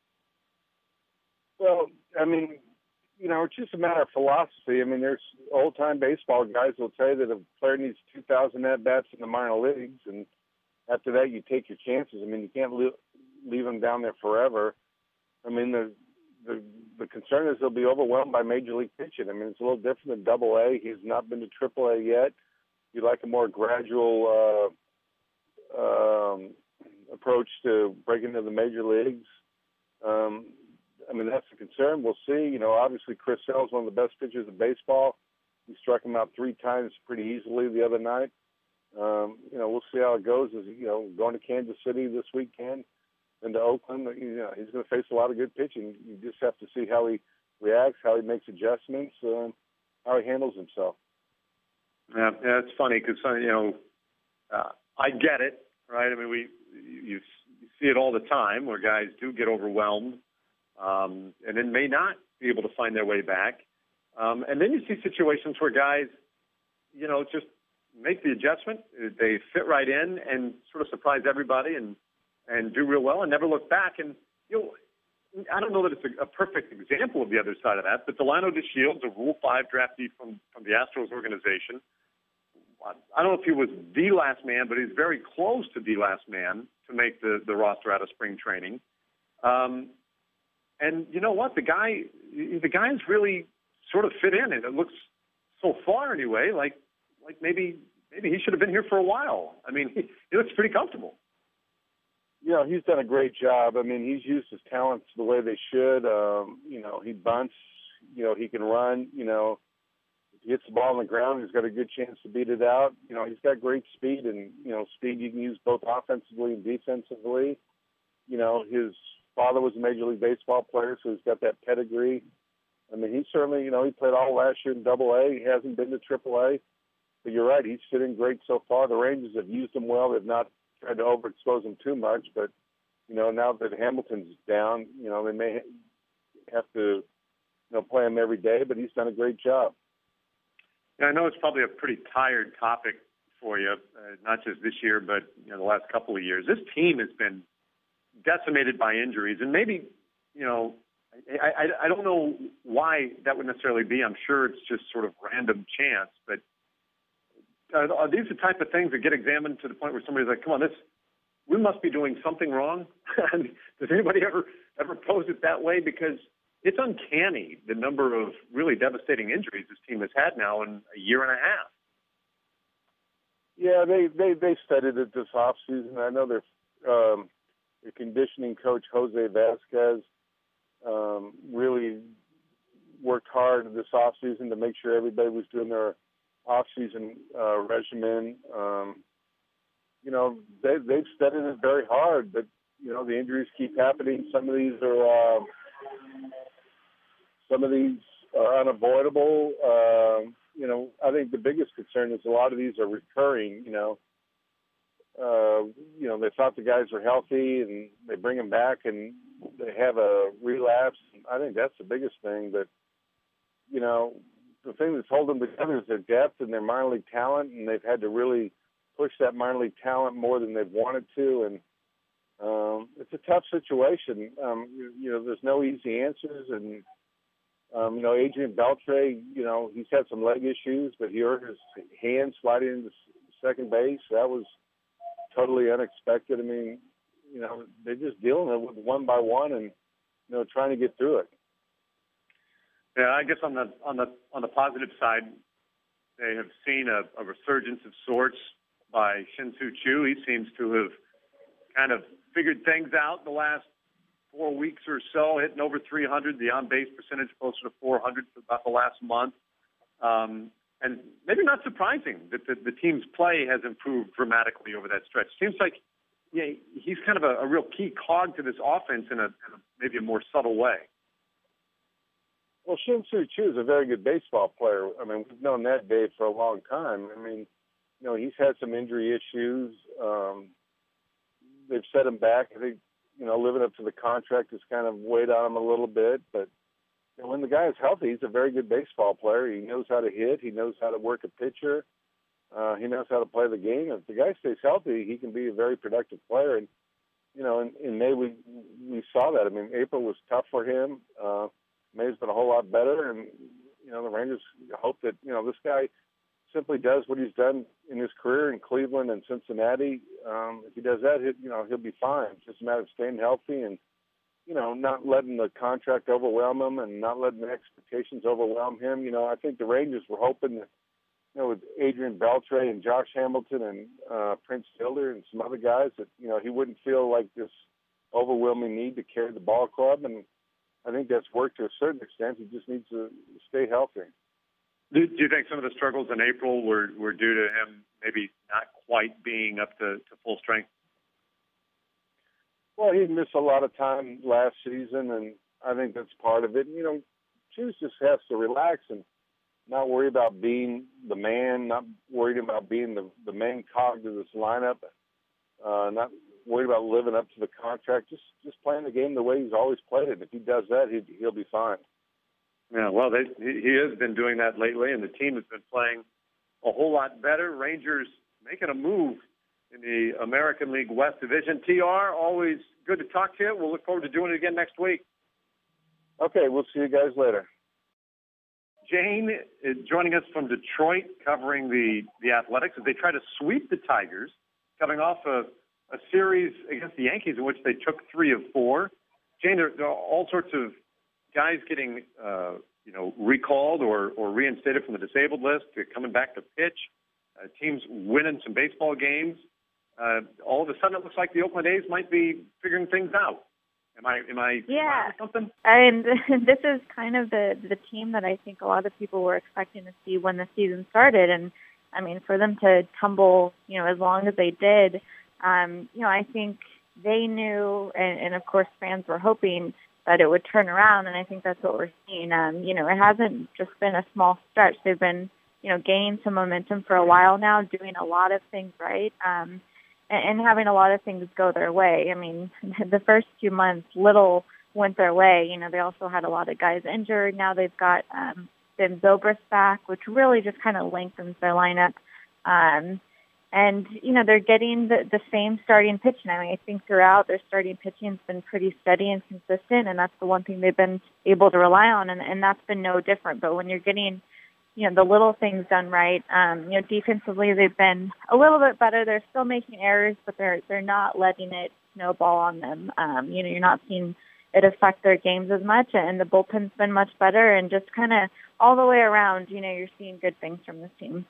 Well, I mean, you know, it's just a matter of philosophy. I mean, there's old-time baseball guys will tell you that a player needs two thousand at-bats in the minor leagues, and after that you take your chances. I mean, you can't leave, leave them down there forever. I mean, the The the concern is they'll be overwhelmed by major league pitching. I mean, it's a little different than Double A. He's not been to Triple A yet. You'd like a more gradual uh, um, approach to breaking into the major leagues. Um, I mean, that's the concern. We'll see. You know, obviously Chris Sale is one of the best pitchers in baseball. He struck him out three times pretty easily the other night. Um, you know, we'll see how it goes. As you know, going to Kansas City this weekend. Into Oakland, you know, he's going to face a lot of good pitching. You just have to see how he reacts, how he makes adjustments, um, how he handles himself. Yeah, yeah, it's funny because you know uh, I get it, right? I mean, we you, you see it all the time where guys do get overwhelmed, um, and then may not be able to find their way back. Um, and then you see situations where guys, you know, just make the adjustment, they fit right in, and sort of surprise everybody and. and do real well and never look back. And, you know, I don't know that it's a, a perfect example of the other side of that, but Delano DeShields, a Rule five draftee from, from the Astros organization, I don't know if he was the last man, but he's very close to the last man to make the, the roster out of spring training. Um, and you know what? The guy, the guy's really sort of fit in, and it looks so far anyway, like like maybe maybe he should have been here for a while. I mean, he, he looks pretty comfortable. You know, he's done a great job. I mean, he's used his talents the way they should. Um, you know, he bunts. You know, he can run. You know, if he hits the ball on the ground, he's got a good chance to beat it out. You know, he's got great speed, and, you know, speed you can use both offensively and defensively. You know, his father was a Major League Baseball player, so he's got that pedigree. I mean, he certainly, you know, he played all last year in Double A. He hasn't been to Triple A. But you're right, he's fitting great so far. The Rangers have used him well. They've not tried to overexpose him too much, but, you know, now that Hamilton's down, you know, they may have to, you know, play him every day, but he's done a great job. Yeah, I know it's probably a pretty tired topic for you, uh, not just this year, but, you know, the last couple of years. This team has been decimated by injuries, and maybe, you know, I, I, I don't know why that would necessarily be. I'm sure it's just sort of random chance, but Are, are these the type of things that get examined to the point where somebody's like, come on, this, we must be doing something wrong? Does anybody ever ever pose it that way? Because it's uncanny, the number of really devastating injuries this team has had now in a year and a half. Yeah, they, they, they studied it this offseason. I know their, um, their conditioning coach, Jose Vasquez, um, really worked hard this offseason to make sure everybody was doing their off-season uh, regimen. Um, you know, they, they've studied it very hard, but, you know, the injuries keep happening. Some of these are uh, some of these are unavoidable. Uh, you know, I think the biggest concern is a lot of these are recurring, you know. Uh, you know, they thought the guys were healthy, and they bring them back, and they have a relapse. I think that's the biggest thing, but, you know, the thing that's holding them together is their depth and their minor league talent, and they've had to really push that minor league talent more than they've wanted to, and um, it's a tough situation. Um, you, you know, there's no easy answers, and, um, you know, Adrian Beltre, you know, he's had some leg issues, but he hurt his hand sliding into second base. That was totally unexpected. I mean, you know, they're just dealing with one by one and, you know, trying to get through it. Yeah, I guess on the on the on the positive side, they have seen a, a resurgence of sorts by Shin-Soo Choo. He seems to have kind of figured things out the last four weeks or so, hitting over three hundred, the on-base percentage closer to four hundred for about the last month. Um, and maybe not surprising that the, the team's play has improved dramatically over that stretch. Seems like yeah, he's kind of a, a real key cog to this offense in a, in a maybe a more subtle way. Well, Shin-Soo Choo is a very good baseball player. I mean, we've known that, Dave, for a long time. I mean, you know, he's had some injury issues. Um, they've set him back. I think, you know, living up to the contract has kind of weighed on him a little bit. But you know, when the guy is healthy, he's a very good baseball player. He knows how to hit. He knows how to work a pitcher. Uh, he knows how to play the game. If the guy stays healthy, he can be a very productive player. And, you know, in, in May, we we saw that. I mean, April was tough for him. Uh, May's been a whole lot better. And, you know, the Rangers hope that, you know, this guy simply does what he's done in his career in Cleveland and Cincinnati. Um, if he does that, he, you know, he'll be fine. It's just a matter of staying healthy and, you know, not letting the contract overwhelm him and not letting the expectations overwhelm him. You know, I think the Rangers were hoping that, you know, with Adrian Beltre and Josh Hamilton and uh, Prince Fielder and some other guys that, you know, he wouldn't feel like this overwhelming need to carry the ball club. And I think that's worked to a certain extent. He just needs to stay healthy. Do, do you think some of the struggles in April were, were due to him maybe not quite being up to, to full strength? Well, he missed a lot of time last season, and I think that's part of it. You know, Choose just has to relax and not worry about being the man, not worried about being the, the main cog to this lineup, uh, not worried about living up to the contract, just just playing the game the way he's always played it. If he does that, he, he'll be fine. Yeah, well, they, he has been doing that lately, and the team has been playing a whole lot better. Rangers making a move in the American League West Division. T R, always good to talk to you. We'll look forward to doing it again next week. Okay, we'll see you guys later. Jane is joining us from Detroit, covering the, the Athletics as they try to sweep the Tigers, coming off a, a series against the Yankees in which they took three of four. Jane, there, there are all sorts of guys getting, uh, you know, recalled or, or reinstated from the disabled list, to coming back to pitch, uh, teams winning some baseball games. Uh, all of a sudden, it looks like the Oakland A's might be figuring things out. Am I, am I yeah. something? And this is kind of the, the team that I think a lot of people were expecting to see when the season started. And, I mean, for them to tumble, you know, as long as they did, um, you know, I think they knew, and, and of course fans were hoping that it would turn around, and I think that's what we're seeing. Um, you know, it hasn't just been a small stretch. They've been, you know, gaining some momentum for a while now, doing a lot of things right. Um and having a lot of things go their way. I mean, the first few months, little went their way. You know, they also had a lot of guys injured. Now they've got um, Ben Zobrist back, which really just kind of lengthens their lineup. Um, and, you know, they're getting the, the same starting pitching. I mean, I think throughout their starting pitching has been pretty steady and consistent, and that's the one thing they've been able to rely on, and, and that's been no different. But when you're getting, you know, the little things done right. Um, you know, defensively they've been a little bit better. They're still making errors, but they're they're not letting it snowball on them. Um, you know, you're not seeing it affect their games as much, and the bullpen's been much better, and just kind of all the way around, you know, you're seeing good things from this team.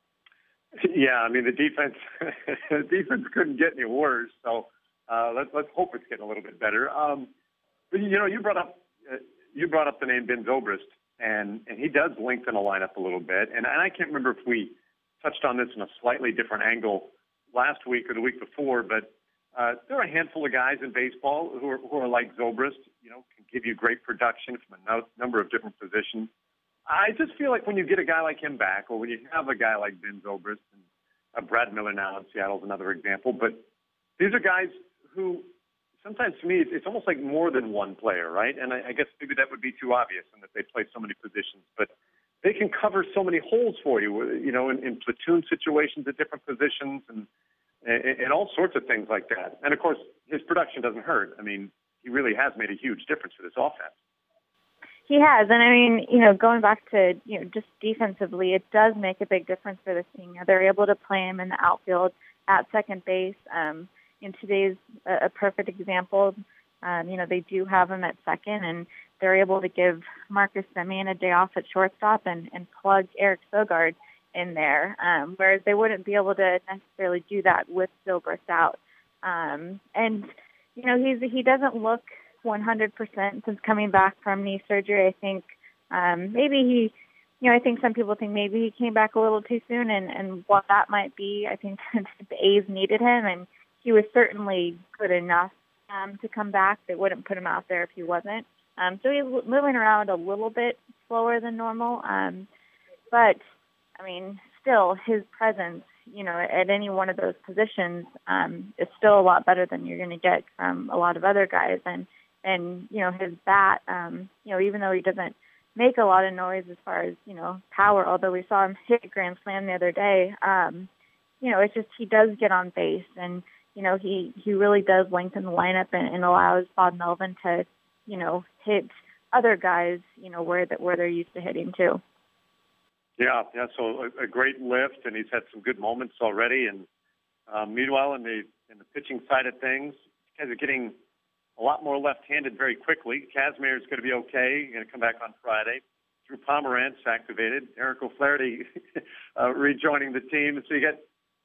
Yeah, I mean, the defense the defense couldn't get any worse, so uh, let's let's hope it's getting a little bit better. Um, but you know, you brought up uh, you brought up the name Ben Zobrist. And and he does lengthen a lineup a little bit. And, and I can't remember if we touched on this in a slightly different angle last week or the week before, but uh, there are a handful of guys in baseball who are, who are like Zobrist, you know, can give you great production from a no, number of different positions. I just feel like when you get a guy like him back, or when you have a guy like Ben Zobrist, and uh, Brad Miller now in Seattle is another example, but these are guys who sometimes to me, it's almost like more than one player, right? And I, I guess maybe that would be too obvious in that they play so many positions, but they can cover so many holes for you, you know, in, in platoon situations at different positions and, and, and all sorts of things like that. And of course, his production doesn't hurt. I mean, he really has made a huge difference for this offense. He has. And I mean, you know, going back to, you know, just defensively, it does make a big difference for this team. You know, they're able to play him in the outfield at second base. Um, In today's a, a perfect example. Um, you know, they do have him at second, and they're able to give Marcus Semien a day off at shortstop and, and plug Eric Sogard in there, um, whereas they wouldn't be able to necessarily do that with Zobrist out. Um, and, you know, he's he doesn't look one hundred percent since coming back from knee surgery. I think um, maybe he, you know, I think some people think maybe he came back a little too soon, and, and what that might be, I think the A's needed him, and he was certainly good enough um, to come back. They wouldn't put him out there if he wasn't. Um, so he's moving around a little bit slower than normal. Um, but, I mean, still, his presence, you know, at any one of those positions um, is still a lot better than you're going to get from a lot of other guys. And, and you know, his bat, um, you know, even though he doesn't make a lot of noise as far as, you know, power, although we saw him hit a grand slam the other day, um, you know, it's just he does get on base. And, you know, he, he really does lengthen the lineup and, and allows Bob Melvin to, you know, hit other guys, you know, where that where they're used to hitting too. Yeah, yeah. So a, a great lift, and he's had some good moments already. And um, meanwhile, in the in the pitching side of things, guys are getting a lot more left-handed very quickly. Kazmir is going to be okay. He's going to come back on Friday. Drew Pomerantz activated. Eric O'Flaherty uh, rejoining the team. So you get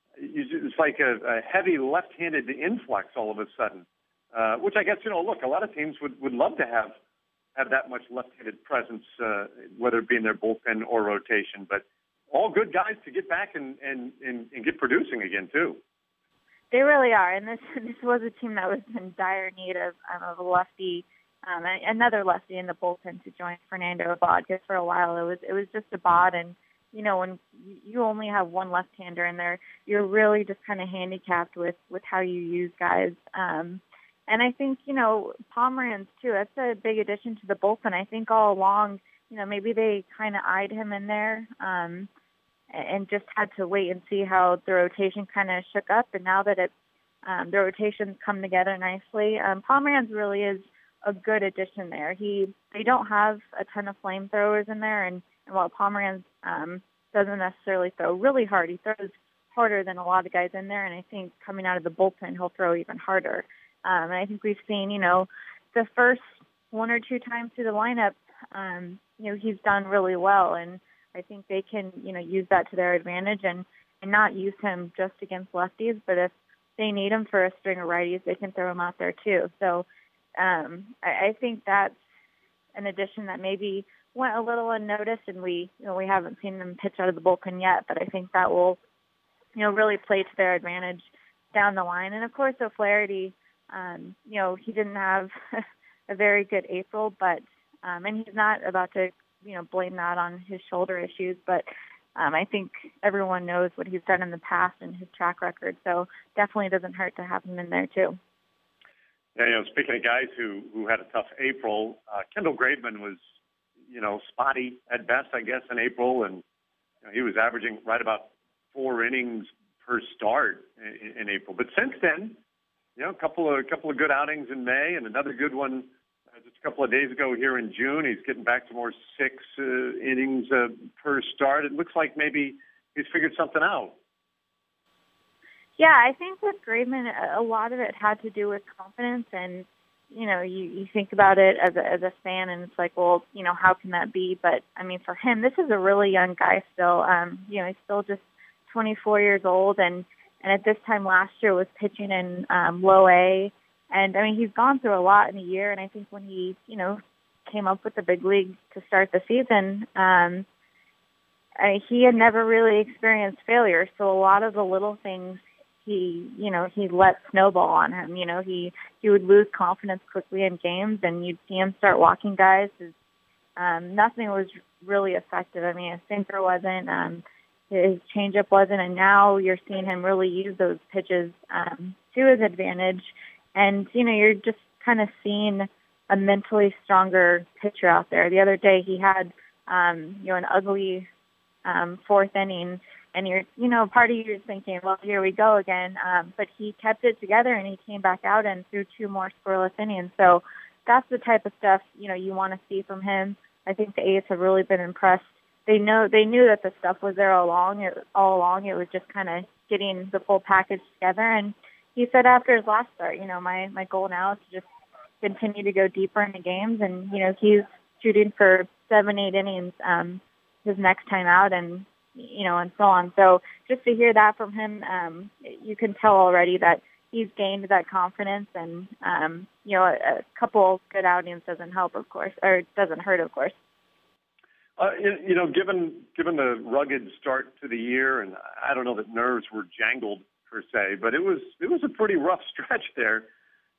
it's like a, a heavy left-handed influx all of a sudden, uh, which I guess, you know, look, a lot of teams would, would love to have have that much left-handed presence, uh, whether it be in their bullpen or rotation. But all good guys to get back and, and, and, and get producing again, too. They really are. And this this was a team that was in dire need of, um, of a lefty, um, another lefty in the bullpen to join Fernando Abad, because for a while it was, it was just Abad. And, you know, when you only have one left-hander in there, you're really just kind of handicapped with, with how you use guys. Um, and I think, you know, Pomerantz, too, that's a big addition to the bullpen. I think all along, you know, maybe they kind of eyed him in there um, and just had to wait and see how the rotation kind of shook up. And now that it's, um, the rotations come together nicely, um, Pomerantz really is a good addition there. He They don't have a ton of flamethrowers in there, and And while Pomerantz um, doesn't necessarily throw really hard, he throws harder than a lot of guys in there. And I think coming out of the bullpen, he'll throw even harder. Um, and I think we've seen, you know, the first one or two times through the lineup, um, you know, he's done really well. And I think they can, you know, use that to their advantage and, and not use him just against lefties. But if they need him for a string of righties, they can throw him out there too. So um, I, I think that's an addition that maybe went a little unnoticed, and we, you know, we haven't seen them pitch out of the bullpen yet, but I think that will, you know, really play to their advantage down the line. And of course, O'Flaherty, um, you know, he didn't have a very good April, but, um, and he's not about to, you know, blame that on his shoulder issues, but um, I think everyone knows what he's done in the past and his track record, so definitely doesn't hurt to have him in there too. Yeah, you know, speaking of guys who, who had a tough April, uh, Kendall Graveman was, you know, spotty at best, I guess, in April, and you know, he was averaging right about four innings per start in, in April. But since then, you know, a couple of a couple of good outings in May, and another good one uh, just a couple of days ago here in June. He's getting back to more six uh, innings uh, per start. It looks like maybe he's figured something out. Yeah, I think with Graveman, a lot of it had to do with confidence, and you know, you, you think about it as a, as a fan, and it's like, well, you know, how can that be? But, I mean, for him, this is a really young guy still. Um, you know, he's still just twenty-four years old, and, and at this time last year was pitching in um, low A. And, I mean, he's gone through a lot in a year, and I think when he, you know, came up with the big league to start the season, um, I, he had never really experienced failure. So a lot of the little things he, you know, he let snowball on him. You know, he, he would lose confidence quickly in games, and you'd see him start walking guys. His, um, nothing was really effective. I mean, his sinker wasn't, um, his changeup wasn't, and now you're seeing him really use those pitches um, to his advantage. And, you know, you're just kind of seeing a mentally stronger pitcher out there. The other day he had, um, you know, an ugly um, fourth inning, and you're, you know, part of you is thinking, well, here we go again. Um, but he kept it together, and he came back out and threw two more scoreless innings. So that's the type of stuff, you know, you want to see from him. I think the A's have really been impressed. They know they knew that the stuff was there all along. It, all along, it was just kind of getting the full package together. And he said after his last start, you know, my my goal now is to just continue to go deeper into games. And you know, he's shooting for seven, eight innings um, his next time out, and you know, and so on. So just to hear that from him, um, you can tell already that he's gained that confidence, and, um, you know, a, a couple good outings doesn't help, of course, or doesn't hurt, of course. Uh, you, you know, given given the rugged start to the year, and I don't know that nerves were jangled per se, but it was it was a pretty rough stretch there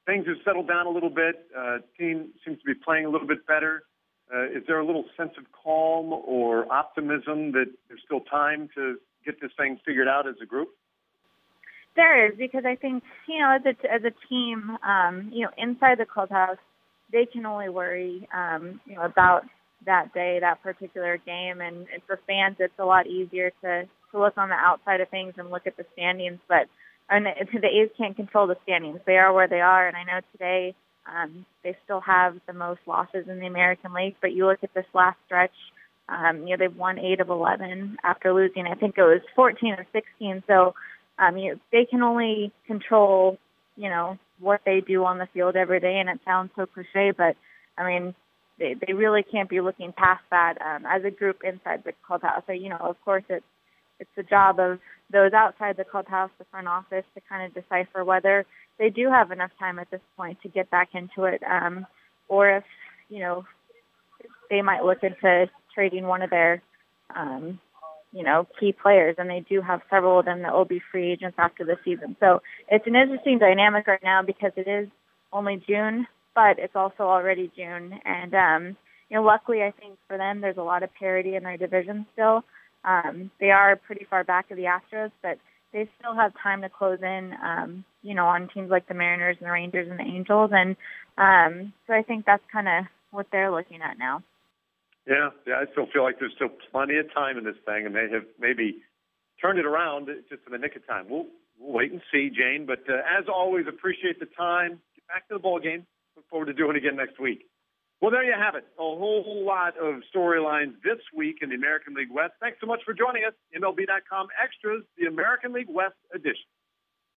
things have settled down a little bit. Uh, team seems to be playing a little bit better. Uh, is there a little sense of calm or optimism that there's still time to get this thing figured out as a group? There is, because I think, you know, as a, as a team, um, you know, inside the clubhouse, they can only worry, um, you know, about that day, that particular game. And, and for fans, it's a lot easier to, to look on the outside of things and look at the standings. But I mean, the A's can't control the standings. They are where they are. And I know today um, they still have the most losses in the American League. But you look at this last stretch, um, you know, they've won eight of eleven after losing, I think it was fourteen or sixteen. So, Um, you know, they can only control, you know, what they do on the field every day, and it sounds so cliche, but, I mean, they, they really can't be looking past that um, as a group inside the clubhouse. So, you know, of course, it's, it's the job of those outside the clubhouse, the front office, to kind of decipher whether they do have enough time at this point to get back into it, um, or if, you know, they might look into trading one of their um you know, key players, and they do have several of them that will be free agents after the season. So it's an interesting dynamic right now because it is only June, but it's also already June. And, um, you know, luckily I think for them there's a lot of parity in their division still. Um, they are pretty far back of the Astros, but they still have time to close in, um, you know, on teams like the Mariners and the Rangers and the Angels. And um, so I think that's kind of what they're looking at now. Yeah, yeah, I still feel like there's still plenty of time in this thing, and they have maybe turned it around just in the nick of time. We'll, we'll wait and see, Jane. But uh, as always, appreciate the time. Get back to the ball game. Look forward to doing it again next week. Well, there you have it. A whole lot of storylines this week in the American League West. Thanks so much for joining us. M L B dot com Extras, the American League West edition.